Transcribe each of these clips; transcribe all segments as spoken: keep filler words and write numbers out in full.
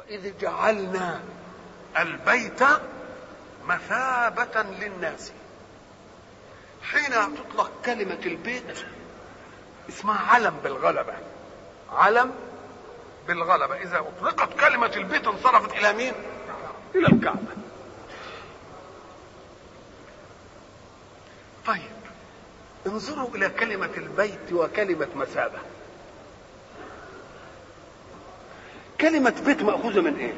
وإذ جعلنا البيت مثابة للناس. حين تطلق كلمة البيت اسمها علم بالغلبة، علم بالغلبة. إذا أطلقت كلمة البيت انصرفت إلى مين؟ إلى الكعبة. طيب انظروا إلى كلمة البيت وكلمة مثابة. كلمة بيت مأخوذة من إيه؟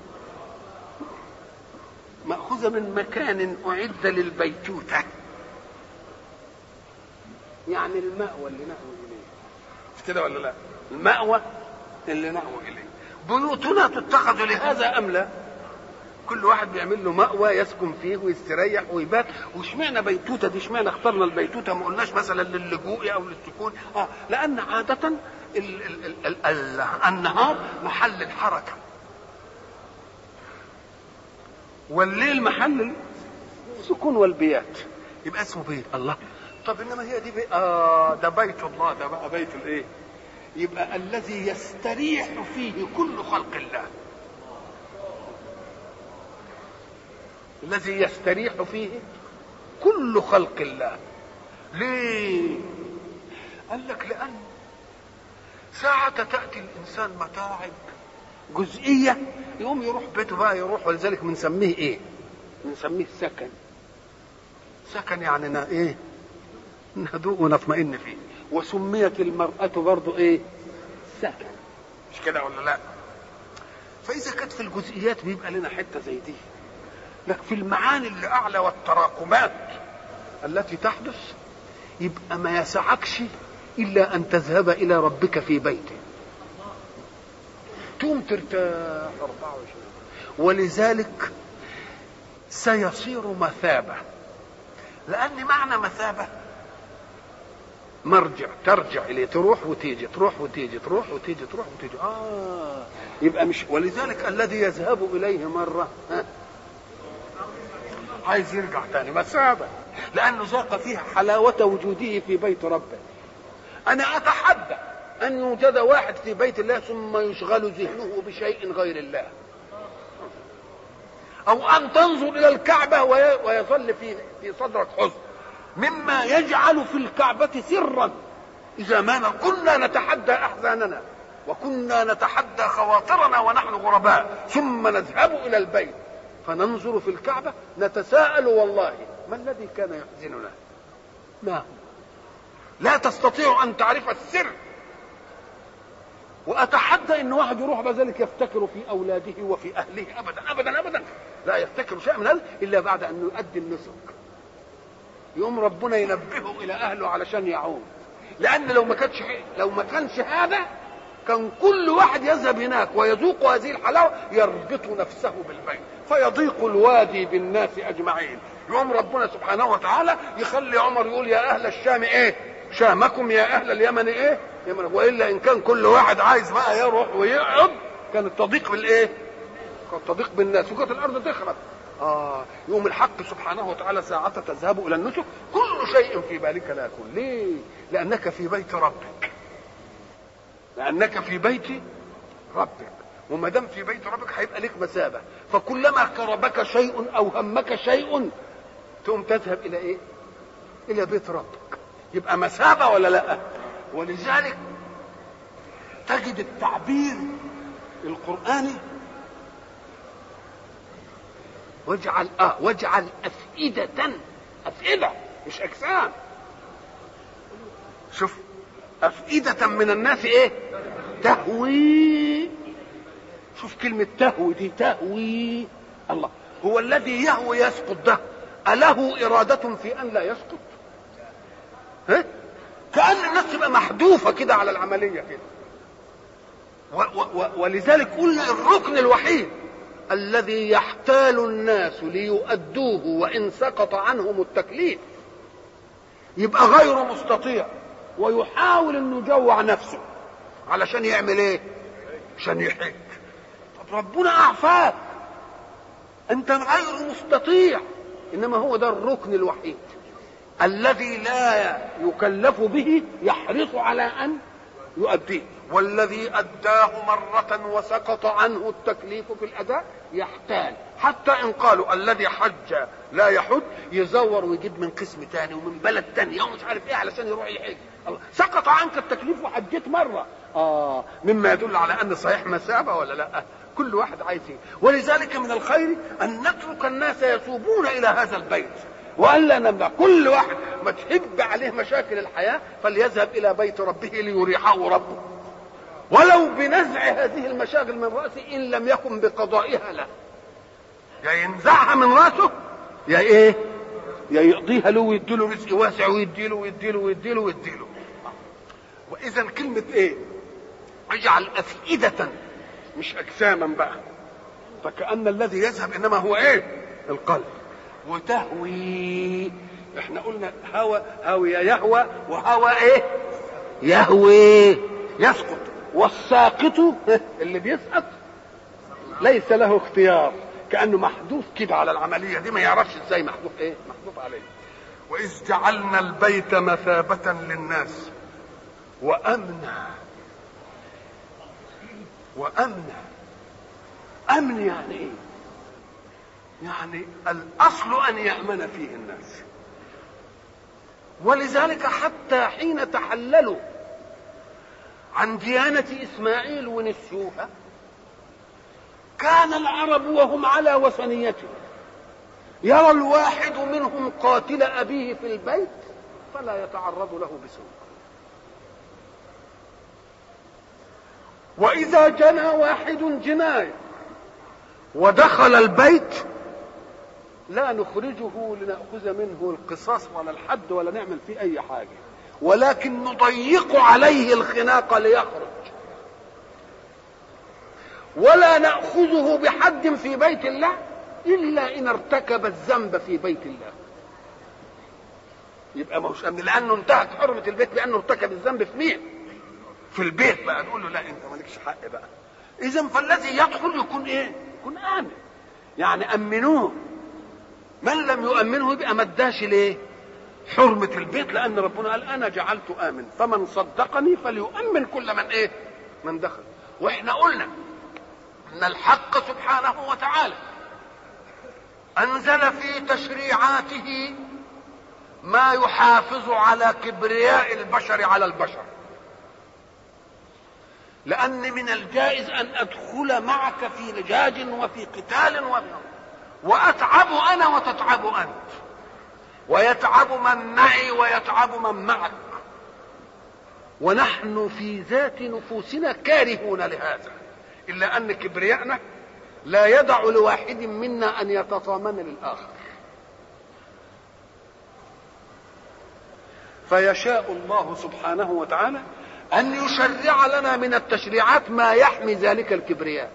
مأخوذة من مكان أعد للبيتوتة، يعني المأوى اللي نأوي إليه، مش كده ولا لا؟ المأوى اللي نأوي إليه. بيوتنا تتخذ لهذا أم لا؟ كل واحد بيعمل له مأوى يسكن فيه ويستريح ويبات. واشمعنى بيتوتة دي؟ اشمعنى اخترنا البيتوتة؟ ما قلناش مثلا للجوء أو للسكون؟ آه لأن عادة ال ال ال ال ال النهار محل الحركة، والليل محل السكون والبيات، يبقى اسمه بيت. الله، طب انما هي دي بي... آه ده بيت الله، ده بقى بيت الايه؟ يبقى الذي يستريح فيه كل خلق الله، الذي يستريح فيه كل خلق الله. ليه؟ قال لك لأن ساعة تأتي الإنسان متاعب جزئية يقوم يروح بيته بقى يروح، ولذلك بنسميه إيه؟ بنسميه سكن. سكن يعني نا إيه؟ نهدوء ونطمئن فيه. وسميت المرأة برضو إيه؟ سكن، مش كده ولا لا؟ فإذا كانت في الجزئيات بيبقى لنا حتة زي دي، لكن في المعاني اللي أعلى والتراكمات التي تحدث يبقى ما يسعكش إلا أن تذهب إلى ربك في بيته تقوم ترتاح أربعة وعشرين. ولذلك سيصير مثابة، لأن معنى مثابة مرجع، ترجع إليه، تروح وتيجي، تروح وتيجي، تروح وتيجي، تروح وتيجي. آه يبقى مش، ولذلك الذي يذهب إليه مرة ها عايز يرجع تاني. مثابة لأنه ذاق فيها حلاوة وجوده في بيت ربه. أنا أتحدى أن يوجد واحد في بيت الله ثم يشغل ذهنه بشيء غير الله، أو أن تنظر إلى الكعبة ويظل في في صدرك حزن مما يجعل في الكعبة سرا. إذا ما كنا نتحدى أحزاننا وكنا نتحدى خواطرنا ونحن غرباء، ثم نذهب إلى البيت فننظر في الكعبة نتساءل والله ما الذي كان يحزننا؟ ما هو؟ لا تستطيع أن تعرف السر. وأتحدى أن واحد يروح بذلك يفتكر في أولاده وفي أهله، أبدا أبدا أبدا لا يفتكر شيء من هذا إلا بعد أن يؤدي النسك. يوم ربنا ينبهه إلى أهله علشان يعود، لأن لو ما كانش لو ما كانش هذا كان كل واحد يذهب هناك ويذوق هذه الحلاوة يربط نفسه بالبيت فيضيق الوادي بالناس أجمعين. يوم ربنا سبحانه وتعالى يخلي عمر يقول يا أهل الشام إيه؟ شامكم، يا أهل اليمن إيه؟ يمن. وإلا إن كان كل واحد عايز بقى يروح ويقعد كانت تضيق بالإيه؟ كانت تضيق بالناس وكانت الأرض تخرب. آه يوم الحق سبحانه وتعالى ساعة تذهب إلى النسك كل شيء في بالك لا يكون. ليه؟ لأنك في بيت ربك، لأنك في بيت ربك، وما دام في بيت ربك هيبقى لك مثابة. فكلما كربك شيء أو همك شيء تقوم تذهب إلى إيه؟ إلى بيت ربك، يبقى مثابة ولا لا؟ ولذلك تجد التعبير القرآني واجعل اه واجعل أفئدة، أفئدة مش أجسام. شوف أفئدة من الناس إيه؟ تهوي. شوف كلمة تهوي دي، تهوي. الله هو الذي يهوي يسقط، ده أله إرادة في أن لا يسقط؟ ها؟ كأن الناس تبقى محذوفة كده على العملية كده. ولذلك قلنا الركن الوحيد الذي يحتال الناس ليؤدوه وإن سقط عنهم التكليف يبقى غير مستطيع ويحاول أن يجوع نفسه علشان يعمل إيه؟ عشان يحج. طب ربنا أعفاك، أنت غير مستطيع، إنما هو ده الركن الوحيد الذي لا يكلف به يحرص على أن يؤديه. والذي أداه مرة وسقط عنه التكليف في الأداء يحتال، حتى إن قالوا الذي حج لا يحج يزور ويجيب من قسم تاني ومن بلد تاني ومش عارف ايه علشان يروح يحج. الله، سقط عنك التكليف وحجيت مرة، اه مما يدل على أن صحيح مسابة ولا لا؟ كل واحد عايز ايه. ولذلك من الخير أن نترك الناس يتوبون إلى هذا البيت، وألا نمنع كل واحد ما تحب عليه مشاكل الحياة فليذهب إلى بيت ربه ليريحه ربه، ولو بنزع هذه المشاغل من رأسه إن لم يكن بقضائها له. يا ينزعها من رأسه يا إيه؟ يا يقضيها له ويديله رزق واسع ويديله ويديله ويديله ويديله. وإذا كلمة إيه؟ اجعل أفئدة مش أجساما بقى، فكأن الذي يذهب إنما هو إيه؟ القلب. وتهوي، احنا قلنا هوى هوي يهوى، وهوى ايه؟ يهوي يسقط. والساقط اللي بيسقط ليس له اختيار، كأنه محذوف كده على العملية دي، ما يعرفش ازاي محذوف ايه؟ محذوف عليه. وإذ جعلنا البيت مثابة للناس وأمنا. وأمنا، أمن يعني ايه؟ يعني الأصل أن يأمن فيه الناس. ولذلك حتى حين تحللوا عن ديانة إسماعيل ونسيوها كان العرب وهم على وثنيته يرى الواحد منهم قاتل أبيه في البيت فلا يتعرض له بسوء، وإذا جنى واحد جناية ودخل البيت لا نخرجه لنأخذ منه القصاص ولا الحد ولا نعمل فيه أي حاجة، ولكن نضيق عليه الخناق ليخرج، ولا نأخذه بحد في بيت الله إلا إن ارتكب الذنب في بيت الله. يبقى ما هوش أمن، لأنه انتهت حرمة البيت بأنه ارتكب الذنب في مين؟ في البيت. بقى نقول له لا أنت مالكش حق بقى. إذن فالذي يدخل يكون إيه؟ يكون آمن، يعني أمنوه. من لم يؤمنه يبقى ما اداش ليه؟ حرمة البيت، لأن ربنا قال أنا جعلت آمن فمن صدقني فليؤمن كل من إيه؟ من دخل. وإحنا قلنا أن الحق سبحانه وتعالى أنزل في تشريعاته ما يحافظ على كبرياء البشر على البشر، لأن من الجائز أن أدخل معك في لجاج وفي قتال وفي وأتعب أنا وتتعب أنت، ويتعب من معي ويتعب من معك، ونحن في ذات نفوسنا كارهون لهذا، إلا أن كبرياءنا لا يدع لواحد منا أن يتطامن للآخر. فيشاء الله سبحانه وتعالى أن يشرع لنا من التشريعات ما يحمي ذلك الكبرياء،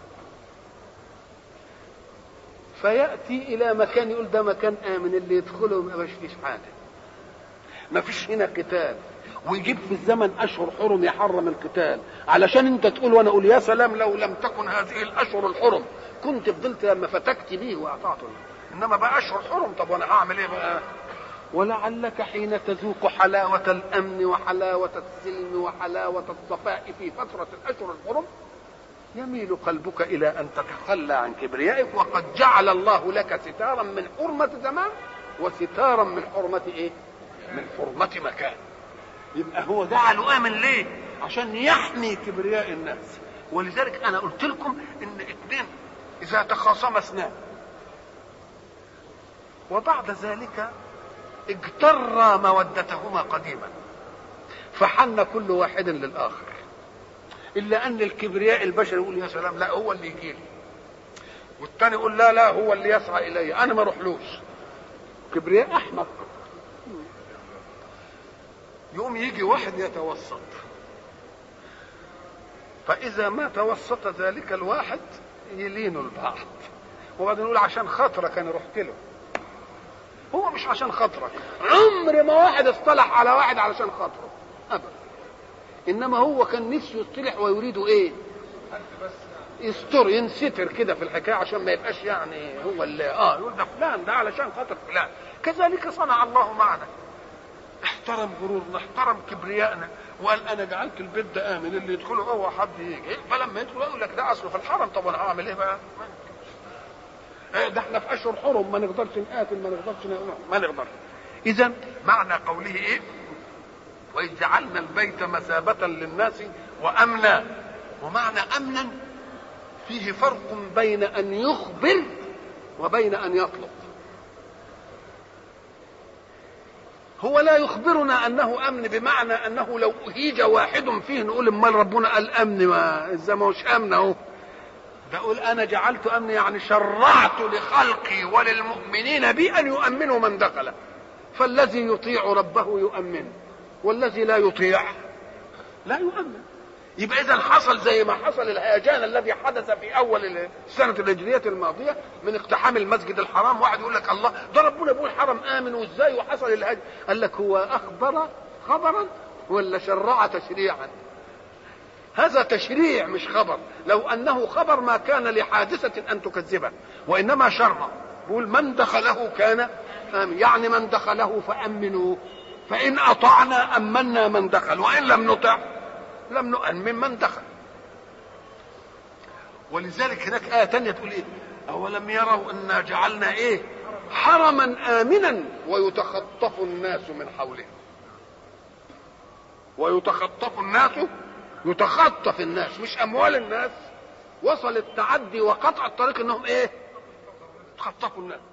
فيأتي إلى مكان يقول ده مكان آمن اللي يدخله ما فيش حاجة، ما فيش هنا قتال، ويجيب في الزمن أشهر حرم يحرم القتال، علشان أنت تقول وأنا أقول يا سلام لو لم تكن هذه الأشهر الحرم كنت فضلت لما فتكت به وأعطعته، إنما بقى أشهر حرم، طب وأنا هعمل إيه بقى؟ ولعلك حين تذوق حلاوة الأمن وحلاوة السلم وحلاوة الصفاء في فترة الأشهر الحرم يميل قلبك إلى أن تتخلى عن كبريائك، وقد جعل الله لك ستارا من حرمة زمان وستارا من حرمة إيه؟ من حرمة مكان. يبقى هو جعله آمن ليه؟ عشان يحمي كبرياء الناس. ولذلك أنا قلت لكم إن اثنين إذا تخاصما اثنان وبعد ذلك اجترى مودتهما قديما فحن كل واحد للآخر، إلا أن الكبرياء البشري يقول يا سلام لا هو اللي يجي لي، والثاني يقول لا لا هو اللي يسعى إلي أنا ما اروحلوش. كبرياء أحمق. يقوم يجي واحد يتوسط، فإذا ما توسط ذلك الواحد يلينوا البعض، وبعدين يقول عشان خاطرك أنا رحت له. هو مش عشان خاطرك، عمر ما واحد اصطلح على واحد علشان خاطره أبدا، إنما هو كان نفسه يصطلح ويريد إيه؟ يستر ينستر كده في الحكاية عشان ما يبقاش يعني هو اللي آه يقول ده فلان ده علشان خاطر فلان. كذلك صنع الله معنا. احترم غرورنا، احترم كبريائنا، وقال انا جعلت البيت ده امن، اللي يدخله هو حد يجي، فلما يدخل يقول لك ده اصله في الحرم. طب انا هعمل ايه بقى؟ ده احنا في اشهر حرم، ما نقدرش نقاتل، ما نقدرش ما نقدر. اذا معنى قوله ايه؟ واذ جعلنا البيت مثابة للناس وامنا. ومعنى امنا فيه فرق بين ان يخبر وبين ان يطلب. هو لا يخبرنا انه امن بمعنى انه لو اهيج واحد فيه نقول امال ربنا قال امن، ما ازاي ما هوش امن اهو. ده اقول انا جعلت امن يعني شرعت لخلقي وللمؤمنين بي ان يؤمنوا من دخل. فالذي يطيع ربه يؤمن، والذي لا يطيع لا يؤمن. يبقى اذا حصل زي ما حصل الهيجان الذي حدث في اول السنه الهجريه الماضيه من اقتحام المسجد الحرام. واحد يقول لك الله ده ربنا بيقول حرم امن وازاي وحصل الهجر؟ قال لك هو اخبر خبرا ولا شرع تشريعا؟ هذا تشريع مش خبر. لو انه خبر ما كان لحادثه ان تكذبه، وانما شرع. بيقول من دخله كان امن، يعني من دخله فامنوه، فان اطعنا امنا من دخل، وان لم نطع لم نؤمن من دخل. ولذلك هناك آية تانية تقول ايه؟ أولم يروا أنا جعلنا ايه؟ حرما آمنا ويتخطف الناس من حولهم. ويتخطف الناس، يتخطف الناس مش أموال الناس. وصل التعدي وقطع الطريق انهم ايه؟ يتخطفوا الناس.